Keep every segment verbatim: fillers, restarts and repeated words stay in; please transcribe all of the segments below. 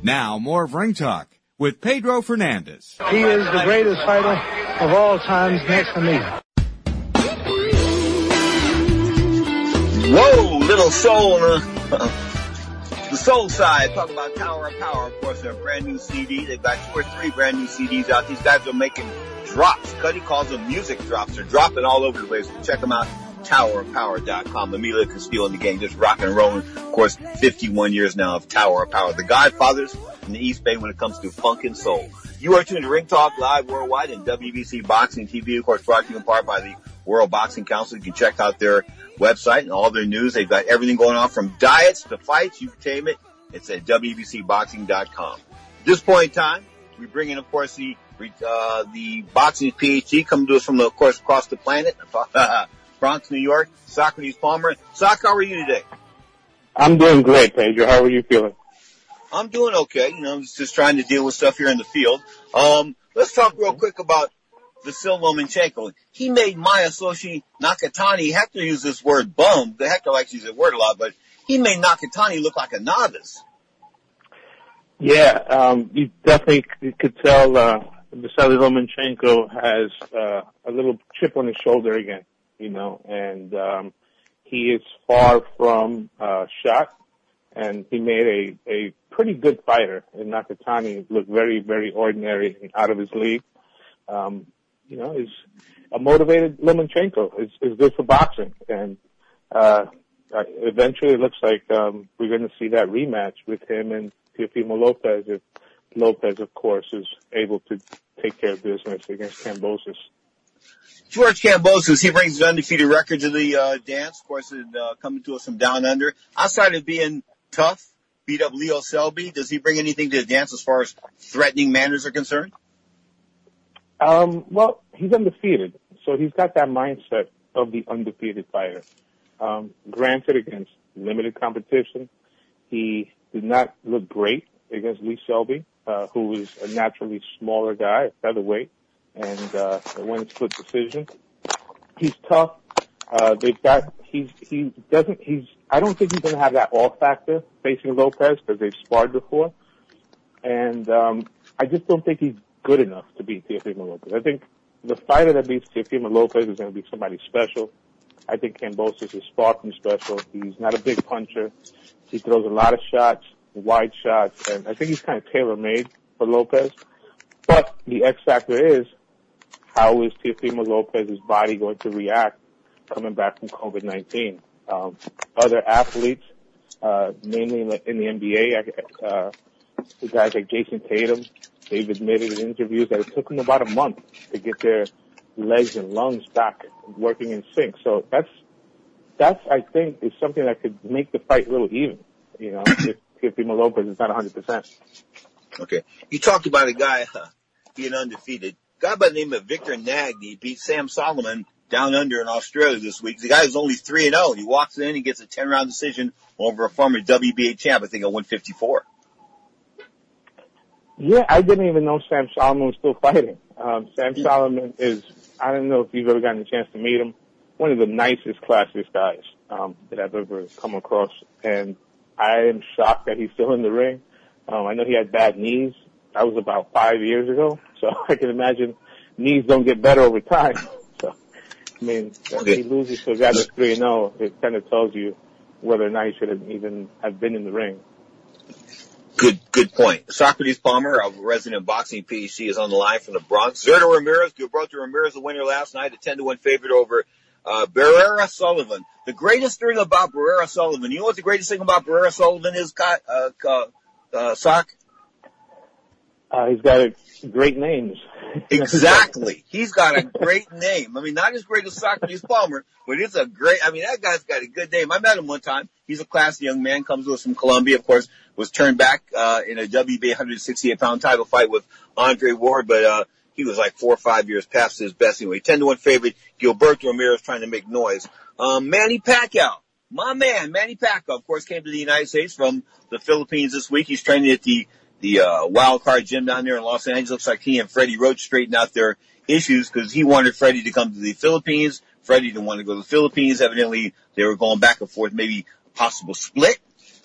Now, more of Ring Talk with Pedro Fernandez. He is the greatest fighter of all times next to me. Whoa, little soul. Uh, the soul side, talking about Tower of Power, of course, their brand new C D. They've got two or three brand new C Ds out. These guys are making drops. Cuddy calls them music drops. They're dropping all over the place. Check them out. Tower of Power dot com. Emilio Castillo in the game, just rocking and rolling. Of course, fifty-one years now of Tower of Power. The Godfathers in the East Bay when it comes to funk and soul. You are tuned to Ring Talk live worldwide and W B C Boxing T V, of course, brought to you in part by the World Boxing Council. You can check out their website and all their news. They've got everything going on from diets to fights. You can name it. It's at W B C Boxing dot com. At this point in time, we bring in, of course, the uh, the boxing PhD coming to us from, the, of course, across the planet. Bronx, New York, Socrates Palmer. Soc, how are you today? I'm doing great, Pedro. How are you feeling? I'm doing okay. You know, just trying to deal with stuff here in the field. Um, let's talk real quick about Vasyl Lomachenko. He made Masayoshi Nakatani, Hector used this word bum. Hector likes to use that word a lot, but he made Nakatani look like a novice. Yeah, um, you definitely could tell uh, Vasyl Lomachenko has uh, a little chip on his shoulder again. You know, and um, he is far from uh, shot, and he made a, a pretty good fighter. And Nakatani looked very, very ordinary and out of his league. Um, you know, is a motivated Lomachenko is is good for boxing, and uh, eventually it looks like um, we're going to see that rematch with him and Teofimo Lopez, if Lopez, of course, is able to take care of business against Kambosos. George Kambosos, he brings an undefeated record to the uh, dance. Of course, it, uh, coming to us from down under. Outside of being tough, beat up Leo Selby, does he bring anything to the dance as far as threatening manners are concerned? Um, well, he's undefeated, so he's got that mindset of the undefeated fighter. Um, granted, against limited competition, he did not look great against Lee Selby, uh, who was a naturally smaller guy, featherweight. And, uh, it went split decision. He's tough. Uh, they've got, he's, he doesn't, he's, I don't think he's going to have that all factor facing Lopez because they've sparred before. And, um, I just don't think he's good enough to beat Teofimo Lopez. I think the fighter that beats Teofimo Lopez is going to be somebody special. I think Kambosos is far from special. He's not a big puncher. He throws a lot of shots, wide shots, and I think he's kind of tailor-made for Lopez. But the X factor is, how is Teofimo Lopez's body going to react coming back from COVID nineteen? Um, other athletes, uh, mainly in the, in the N B A, uh, the guys like Jason Tatum, they've admitted in interviews that it took them about a month to get their legs and lungs back working in sync. So that's, that's, I think, is something that could make the fight a little even, you know, if Teofimo Lopez is not one hundred percent. Okay. You talked about a guy uh, being undefeated. A guy by the name of Victor Nagny beat Sam Solomon down under in Australia this week. The guy is only three and oh. He walks in, he gets a ten-round decision over a former W B A champ, I think, at one fifty-four. Yeah, I didn't even know Sam Solomon was still fighting. Um, Sam Solomon is, I don't know if you've ever gotten a chance to meet him, one of the nicest, classiest guys um, that I've ever come across. And I am shocked that he's still in the ring. Um, I know he had bad knees. That was about five years ago. So I can imagine knees don't get better over time. So, I mean, if he loses to a guy that's three and oh, it kind of tells you whether or not he should have even have been in the ring. Good, good point. Socrates Palmer, a resident boxing PhD, is on the line from the Bronx. Zurdo Ramirez, Gilberto Ramirez, the winner last night, a ten to one favorite over uh Barrera Sullivan. The greatest thing about Barrera Sullivan, you know what the greatest thing about Barrera Sullivan is, uh, uh, uh, Sock? Uh, he's got a great names. Exactly. He's got a great name. I mean, not as great as Socrates Palmer, but it's a great, I mean, that guy's got a good name. I met him one time. He's a classy young man, comes to us from Colombia, of course, was turned back, uh, in a W B A one sixty-eight pound title fight with Andre Ward, but, uh, he was like four or five years past his best anyway. ten to one favorite, Gilberto Ramirez trying to make noise. Um, Manny Pacquiao. My man, Manny Pacquiao, of course, came to the United States from the Philippines this week. He's training at the the uh Wild Card Gym down there in Los Angeles. Looks like he and Freddie Roach straightened out their issues because he wanted Freddie to come to the Philippines. Freddie didn't want to go to the Philippines. Evidently, they were going back and forth, maybe a possible split.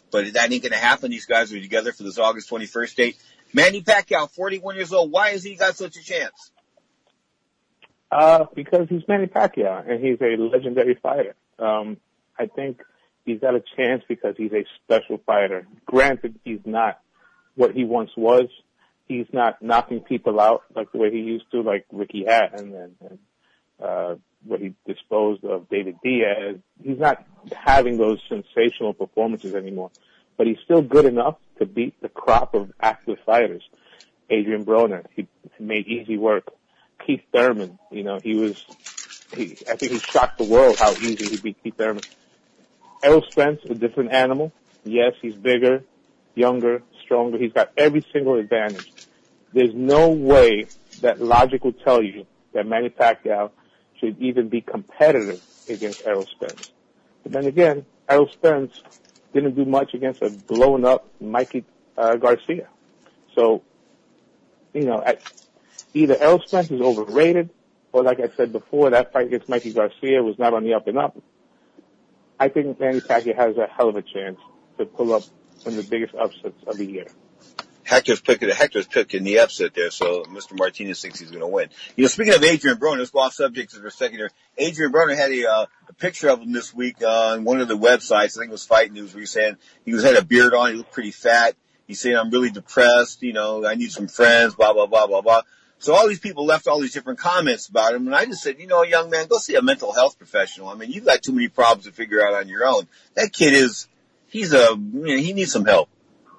but that ain't going to happen. These guys are together for this August twenty-first date. Manny Pacquiao, forty-one years old. Why has he got such a chance? Uh, because he's Manny Pacquiao, and he's a legendary fighter. Um, I think he's got a chance because he's a special fighter. Granted, he's not what he once was. He's not knocking people out like the way he used to, like Ricky Hatton and, and uh, where he disposed of David Diaz. He's not having those sensational performances anymore, but he's still good enough to beat the crop of active fighters. Adrian Broner, he made easy work. Keith Thurman, you know, he was, he, I think he shocked the world how easy he beat Keith Thurman. Errol Spence, a different animal. Yes, he's bigger, younger, stronger. He's got every single advantage. There's no way that logic will tell you that Manny Pacquiao should even be competitive against Errol Spence. But then again, Errol Spence didn't do much against a blown up Mikey uh, Garcia. So, you know, at, either Errol Spence is overrated, or like I said before, that fight against Mikey Garcia was not on the up and up. I think Manny Pacquiao has a hell of a chance to pull up one of the biggest upsets of the year. Hector's picking, Hector's picking the upset there, so Mister Martinez thinks he's going to win. You know, speaking of Adrian Broner, let's go off subject for a second here. Adrian Broner had a, uh, a picture of him this week uh, on one of the websites. I think it was Fight News, where he was saying he was had a beard on, he looked pretty fat. He's saying, I'm really depressed, you know, I need some friends, blah, blah, blah, blah, blah. So all these people left all these different comments about him, and I just said, you know, young man, go see a mental health professional. I mean, you've got too many problems to figure out on your own. That kid is, he's a, you know, he needs some help.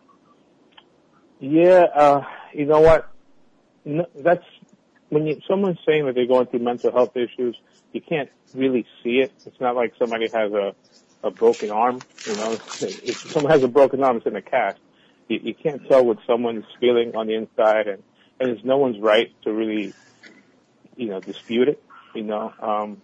Yeah, uh, you know what? No, that's, when you, someone's saying that they're going through mental health issues, you can't really see it. It's not like somebody has a, a broken arm, you know. If someone has a broken arm, it's in a cast. You, you can't tell what someone's feeling on the inside, and, and it's no one's right to really, you know, dispute it, you know. Um,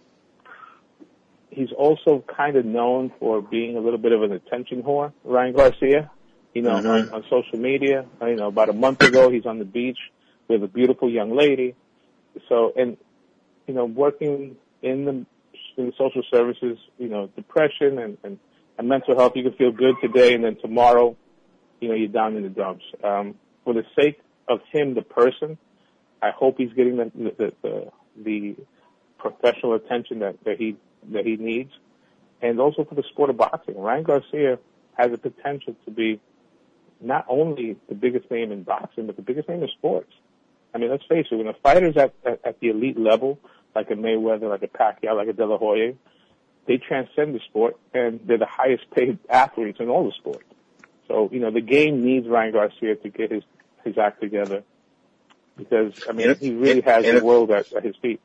he's also kind of known for being a little bit of an attention whore, Ryan Garcia. You know, mm-hmm. on, on social media, you know, about a month ago, he's on the beach with a beautiful young lady. So, and, you know, working in the, in the social services, you know, depression and, and, and mental health, you can feel good today, and then tomorrow, you know, you're down in the dumps. Um, for the sake of him, the person, I hope he's getting the, the, the, the professional attention that, that he, that he needs. And also for the sport of boxing. Ryan Garcia has the potential to be not only the biggest name in boxing, but the biggest name in sports. I mean, let's face it, when a fighter's at, at, at the elite level, like a Mayweather, like a Pacquiao, like a De La Hoya, they transcend the sport, and they're the highest paid athletes in all the sport. So, you know, the game needs Ryan Garcia to get his, his act together, because, I mean, he really has the world at, at his feet.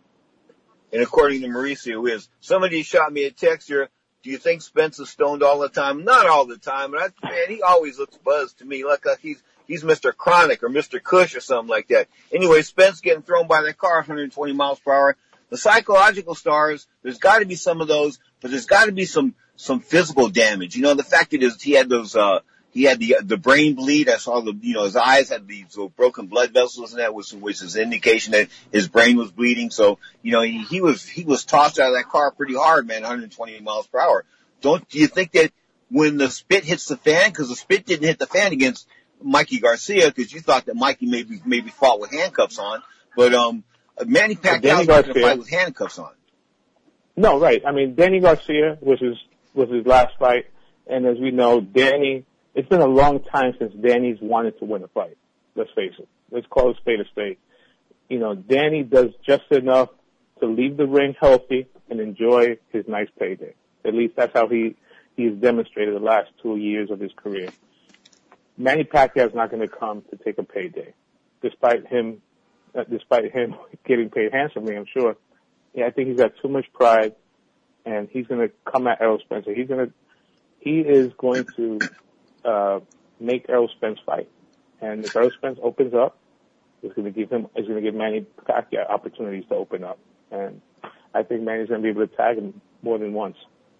And according to Mauricio, is somebody shot me a text here. Do you think Spence is stoned all the time? Not all the time, but I, man, he always looks buzzed to me, like uh, he's he's Mister Chronic or Mister Kush or something like that. Anyway, Spence getting thrown by that car, one hundred twenty miles per hour. The psychological stars, there's got to be some of those, but there's got to be some some physical damage. You know, the fact that is he had those uh he had the the brain bleed. I saw the you know his eyes had these uh, broken blood vessels and that, which which is an indication that his brain was bleeding. So you know he, he was he was tossed out of that car pretty hard, man, one hundred twenty miles per hour. Don't do you think that when the spit hits the fan, because the spit didn't hit the fan against Mikey Garcia, because you thought that Mikey maybe maybe fought with handcuffs on, but um Manny Pacquiao was going to fight with handcuffs on. No, right. I mean, Danny Garcia was his was his last fight, and as we know, Danny. It's been a long time since Danny's wanted to win a fight. Let's face it. Let's call a spade a spade. You know, Danny does just enough to leave the ring healthy and enjoy his nice payday. At least that's how he he's demonstrated the last two years of his career. Manny Pacquiao is not going to come to take a payday, despite him, uh, despite him getting paid handsomely. I'm sure. Yeah, I think he's got too much pride, and he's going to come at Errol Spencer. He's going to, he is going to uh make Errol Spence fight, and if Errol Spence opens up, it's going to give him, it's going to give Manny Pacquiao opportunities to open up, and I think Manny's going to be able to tag him more than once.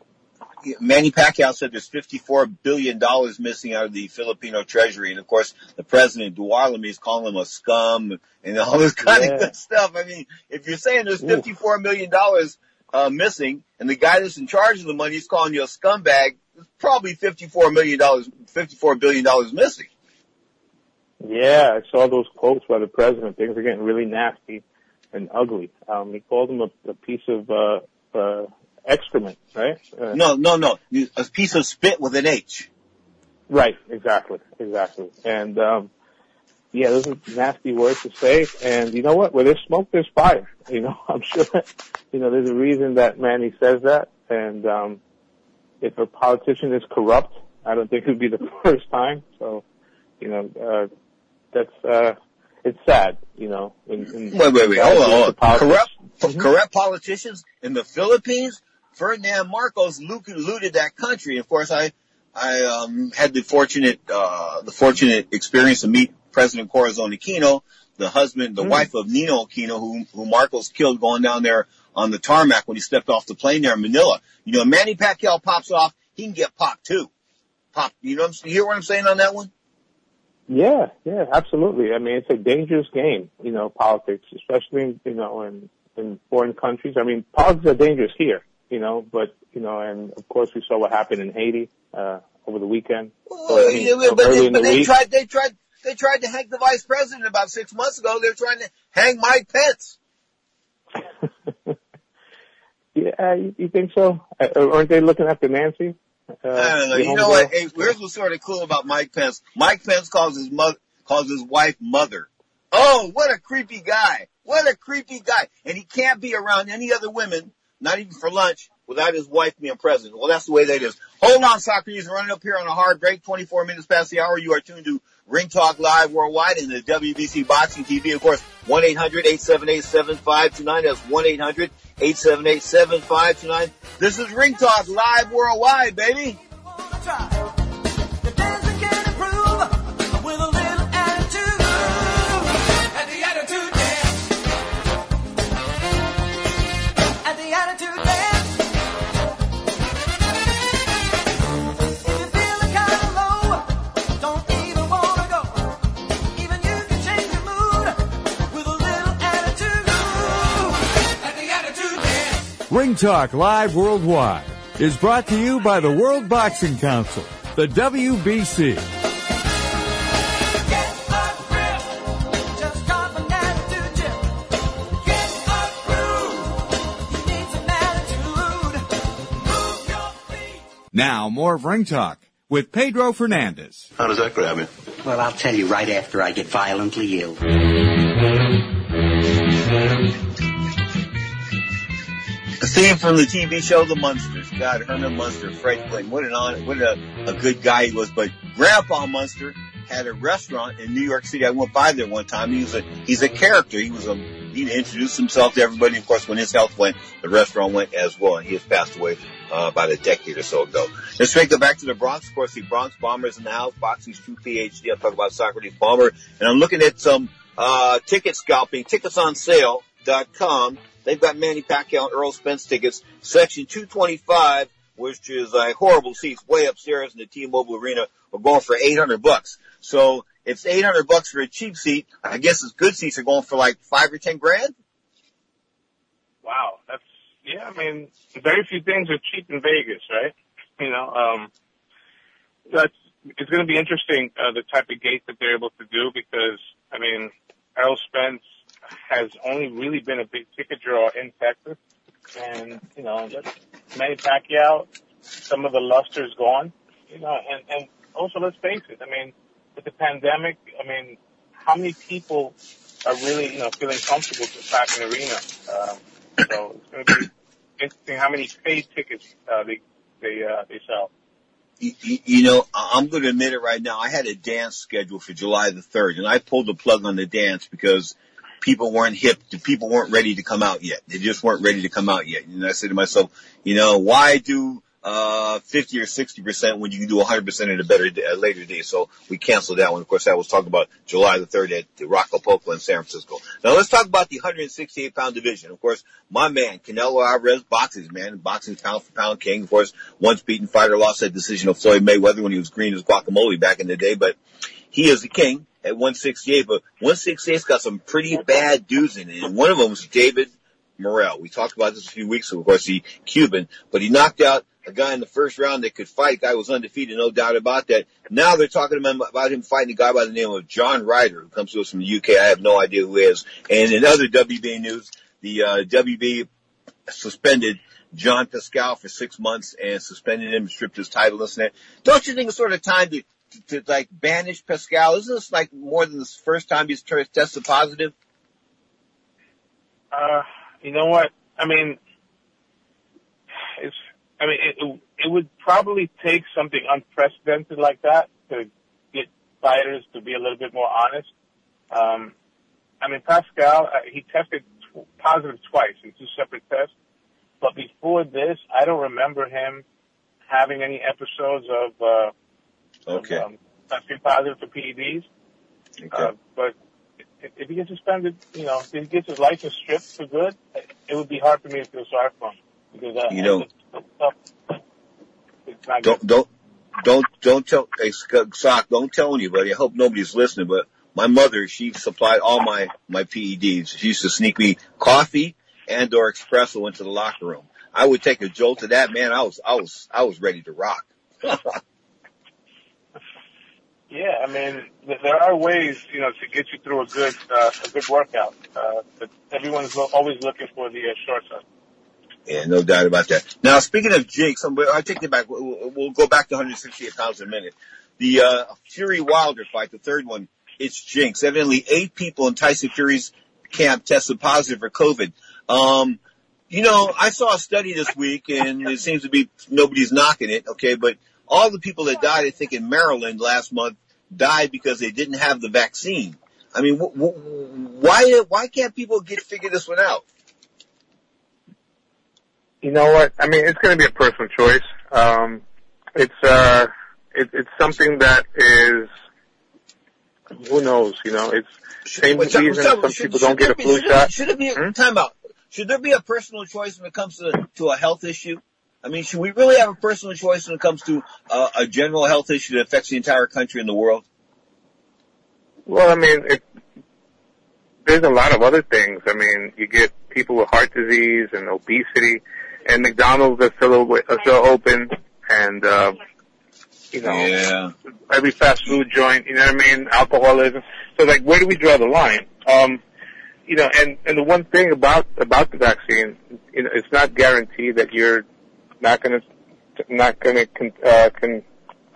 Manny Pacquiao said there's fifty-four billion dollars missing out of the Filipino treasury. And, of course, the president, Duarlami, is calling him a scum and all this kind yeah. of good stuff. I mean, if you're saying there's fifty-four million dollars uh, missing and the guy that's in charge of the money is calling you a scumbag, there's probably fifty-four million dollars, fifty-four billion dollars missing. Yeah, I saw those quotes by the president. Things are getting really nasty and ugly. Um, he called them a, a piece of uh, uh, excrement, right? Uh, no, no, no. A piece of spit with an H. Right, exactly, exactly. And, um, yeah, those are nasty words to say. And you know what? Where there's smoke, there's fire. You know, I'm sure, you know, there's a reason that Manny says that. And, um, if a politician is corrupt, I don't think it would be the first time. So, you know, uh, that's, uh, it's sad, you know. In, in wait, wait, wait. Hold on, hold on. Corrupt, mm-hmm. corrupt politicians in the Philippines? Ferdinand Marcos looted that country. Of course, I, I, um, had the fortunate, uh, the fortunate experience to meet President Corazon Aquino, the husband, the mm. wife of Nino Aquino, who, who Marcos killed going down there on the tarmac when he stepped off the plane there in Manila. You know, Manny Pacquiao pops off, he can get popped too. Pop, you know, you hear what I'm saying on that one? Yeah, yeah, absolutely. I mean, it's a dangerous game, you know, politics, especially, you know, in, in foreign countries. I mean, politics are dangerous here, you know, but, you know, and of course we saw what happened in Haiti, uh, over the weekend. Well, or, I mean, yeah, but they, in but the they week. tried, they tried, they tried to hang the vice president about six months ago. They're trying to hang Mike Pence. Yeah, you, you think so? Uh, aren't they looking after Nancy? Uh, I don't know. You know what? Hey, here's what's sort of cool about Mike Pence. Mike Pence calls his mother, calls his wife mother. Oh, what a creepy guy. What a creepy guy. And he can't be around any other women, not even for lunch, without his wife being present. Well, that's the way that is. Hold on, Socrates. Running up here on a hard break, twenty-four minutes past the hour. You are tuned to Ring Talk Live Worldwide and the W B C Boxing T V. Of course, one eight hundred eight seven eight seven five two nine. That's one eight hundred eight seven eight seven five two nine. This is Ring Talk Live Worldwide, baby. Ring Talk Live Worldwide is brought to you by the World Boxing Council, the W B C. Now, more of Ring Talk with Pedro Fernandez. How does that grab you? Well, I'll tell you right after I get violently ill. The theme from the T V show The Munsters. God, Herman Munster, Fred Clinton. What an on, what a, a good guy he was. But Grandpa Munster had a restaurant in New York City. I went by there one time. He was a, he's a character. He was a, he introduced himself to everybody. Of course, when his health went, the restaurant went as well. And he has passed away, uh, about a decade or so ago. Let's straight go back to the Bronx. Of course, the Bronx Bombers in the house. Boxing's true P H D. I'm talking about Socrates Bomber. And I'm looking at some, uh, ticket scalping, tickets on sale dot com. They've got Manny Pacquiao and Earl Spence tickets. Section two twenty-five, which is a horrible seats way upstairs in the T-Mobile Arena, are going for eight hundred bucks. So if it's eight hundred bucks for a cheap seat, I guess it's good seats are going for like five or ten grand. Wow, that's yeah. I mean, very few things are cheap in Vegas, right? You know, um, that's it's going to be interesting uh, the type of gate that they're able to do because I mean, Earl Spence has only really been a big ticket draw in Texas. And, you know, Manny Pacquiao, some of the luster's gone, you know, and, and also let's face it, I mean, with the pandemic, I mean, how many people are really, you know, feeling comfortable to pack an arena? Um, so it's going to be interesting how many paid tickets, uh, they, they, uh, they sell. You, you know, I'm going to admit it right now. I had a dance scheduled for July the third, and I pulled the plug on the dance because people weren't hip, the people weren't ready to come out yet. They just weren't ready to come out yet. And I said to myself, you know, why do, uh, fifty or sixty percent when you can do one hundred percent at a better, a later day? So we canceled that one. Of course, I was talking about July the third at the Acapulco in San Francisco. Now let's talk about the one sixty-eight pound division. Of course, my man, Canelo Alvarez, boxing man, boxing pound for pound king. Of course, once beaten fighter, lost that decision of Floyd Mayweather when he was green as guacamole back in the day, but he is the king at one sixty-eight, but one sixty-eight's got some pretty bad dudes in it, and one of them was David Morrell. We talked about this a few weeks ago, of course, the Cuban, but he knocked out a guy in the first round that could fight. Guy was undefeated, no doubt about that. Now they're talking about him fighting a guy by the name of John Ryder, who comes to us from the U K. I have no idea who he is. And in other W B A news, the uh, W B A suspended John Pascal for six months and suspended him, stripped his title, this and that. Don't you think it's sort of time to, to, to like banish Pascal? Isn't this like more than the first time he's t- tested positive? Uh, you know what? I mean, it's, I mean, it, it would probably take something unprecedented like that to get fighters to be a little bit more honest. Um, I mean, Pascal, uh, he tested t- positive twice in two separate tests. But before this, I don't remember him having any episodes of, uh, okay. of um, testing positive for P E Ds. Okay. Uh, but if, if he gets suspended, you know, if he gets his license stripped for good, it would be hard for me to feel sorry for him. Because uh, you know, it's not don't, good. don't, don't, don't tell, hey, Sock, don't tell anybody. I hope nobody's listening, but my mother, she supplied all my, my P E Ds. She used to sneak me coffee and or espresso into the locker room. I would take a jolt of that, man. I was, I was, I was ready to rock. Yeah, I mean, there are ways, you know, to get you through a good, uh, a good workout. Uh, but everyone's lo- always looking for the uh, shortcut. Yeah, no doubt about that. Now, speaking of jinx, I'm, I take it back. We'll, we'll go back to one hundred sixty-eight pounds in a minute. The uh, Fury Wilder fight, the third one, it's jinx. Evidently, eight people in Tyson Fury's camp tested positive for COVID. Um, you know, I saw a study this week, and it seems to be nobody's knocking it, okay, but all the people that died, I think, in Maryland last month died because they didn't have the vaccine. I mean, wh- wh- why why can't people get figure this one out? You know what? I mean, it's going to be a personal choice. Um, it's uh, it, it's something that is, who knows? You know, it's same But tell- reason tell- some should- people should don't get there a be- flu should shot. It, should it be Hmm? time out? Should there be a personal choice when it comes to to a health issue? I mean, should we really have a personal choice when it comes to uh, a general health issue that affects the entire country and the world? Well, I mean, it, there's a lot of other things. I mean, you get people with heart disease and obesity, and McDonald's are still, are still open, and, uh, you know, Yeah. every fast food joint, you know what I mean, alcoholism. So, like, where do we draw the line? Um, you know, and, and the one thing about, about the vaccine, you know, it's not guaranteed that you're not gonna, not gonna, uh, can,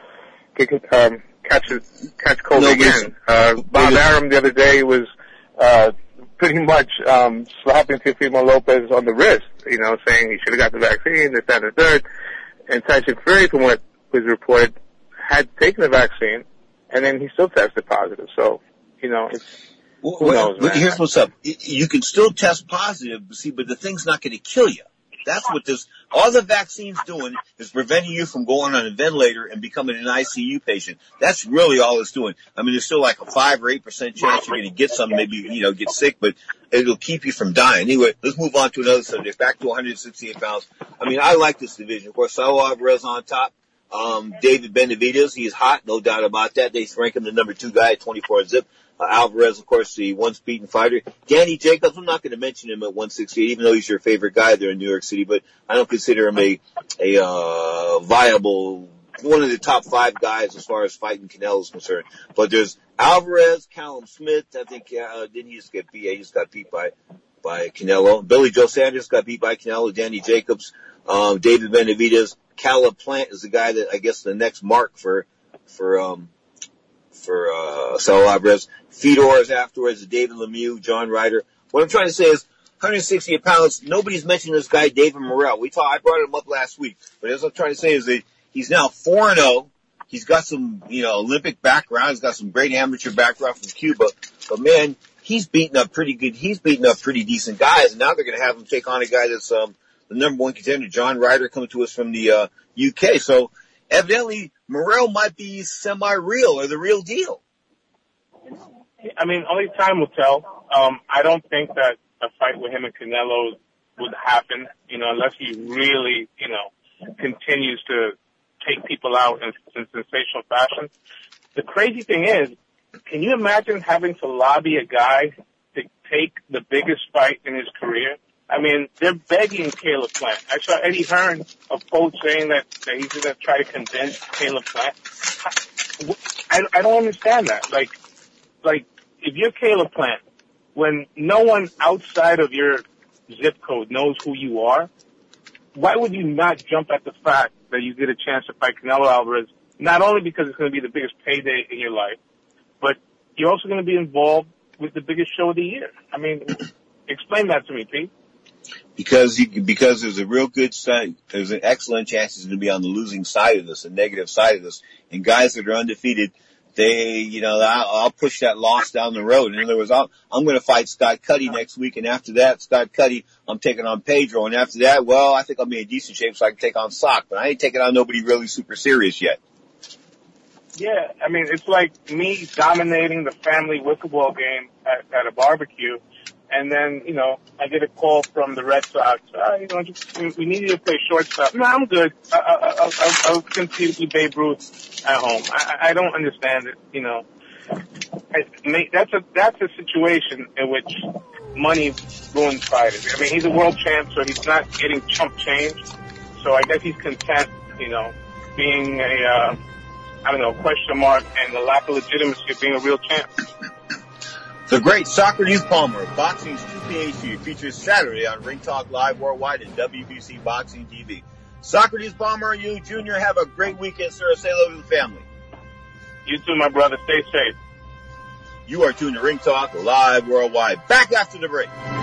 can, um, catch it, catch COVID No, again. Uh, Bob Arum the other day was, uh, pretty much, um, slapping Teofimo Lopez on the wrist, you know, saying he should have got the vaccine, this, that, and the third. And Tyson Fury, from what was reported, had taken the vaccine, and then he still tested positive. So, you know, it's, Well, who well, knows, man? Here's what's up. You can still test positive, see, but the thing's not going to kill you. That's what this, all the vaccine's doing is preventing you from going on a ventilator and becoming an I C U patient. That's really all it's doing. I mean, there's still like a five or eight percent chance you're going to get some, maybe, you know, get sick, but it'll keep you from dying. Anyway, let's move on to another subject. Back to one hundred sixty-eight pounds. I mean, I like this division. Of course, Saul Alvarez on top. Um, David Benavidez, he's hot, no doubt about that. They rank him the number two guy at twenty-four zip. Uh, Alvarez, of course, the once beaten fighter. Danny Jacobs, I'm not going to mention him at one sixty-eight, even though he's your favorite guy there in New York City, but I don't consider him a, a, uh, viable, one of the top five guys as far as fighting Canelo is concerned. But there's Alvarez, Callum Smith, I think, uh, didn't he just get beat? He just got beat by, by Canelo. Billy Joe Sanders got beat by Canelo. Danny Jacobs, um, David Benavidez. Caleb Plant is the guy that, I guess, the next mark for, for, um, for, uh, Saul Alvarez. Fedor is afterwards, David Lemieux, John Ryder. What I'm trying to say is, one hundred sixty-eight pounds, nobody's mentioned this guy, David Morrell. We talked, I brought him up last week. But as I'm trying to say is that he's now four and oh. He's got some, you know, Olympic background. He's got some great amateur background from Cuba. But man, he's beaten up pretty good, he's beaten up pretty decent guys. And now they're going to have him take on a guy that's, um, the number one contender, John Ryder, coming to us from the, uh, U K. So evidently Morrell might be semi-real or the real deal. I mean, only time will tell. Um, I don't think that a fight with him and Canelo would happen, you know, unless he really, you know, continues to take people out in, in sensational fashion. The crazy thing is, can you imagine having to lobby a guy to take the biggest fight in his career I mean, they're begging Caleb Plant. I saw Eddie Hearn, a post saying that, that he's going to try to convince Caleb Plant. I, I don't understand that. Like, like, if you're Caleb Plant, when no one outside of your zip code knows who you are, why would you not jump at the fact that you get a chance to fight Canelo Alvarez, not only because it's going to be the biggest payday in your life, but you're also going to be involved with the biggest show of the year? I mean, explain that to me, Pete. Because you, because there's a real good side, there's an excellent chance he's going to be on the losing side of this, the negative side of this. And guys that are undefeated, they, you know, I'll, I'll push that loss down the road. In other words, I'll, I'm going to fight Scott Cuddy next week, and after that, Scott Cuddy, I'm taking on Pedro, and after that, well, I think I'll be in decent shape so I can take on Sock, but I ain't taking on nobody really super serious yet. Yeah, I mean, it's like me dominating the family wiffle game at, at a barbecue. And then, you know, I get a call from the Red Sox. Uh, you know, just, we need you to play shortstop. No, I'm good. I, I, I'll, I'll, I'll continue to be Babe Ruth at home. I, I don't understand it. You know, I, that's a that's a situation in which money ruins fighters. I mean, he's a world champ, so he's not getting chump change. So I guess he's content, you know, being a uh, I don't know question mark and the lack of legitimacy of being a real champ. The great Socrates Palmer, Boxing's two P H D, features Saturday on Ring Talk Live Worldwide and W B C Boxing T V. Socrates Palmer, you, Junior, have a great weekend, sir. Say hello to the family. You too, my brother. Stay safe. You are tuned to Ring Talk Live Worldwide. Back after the break.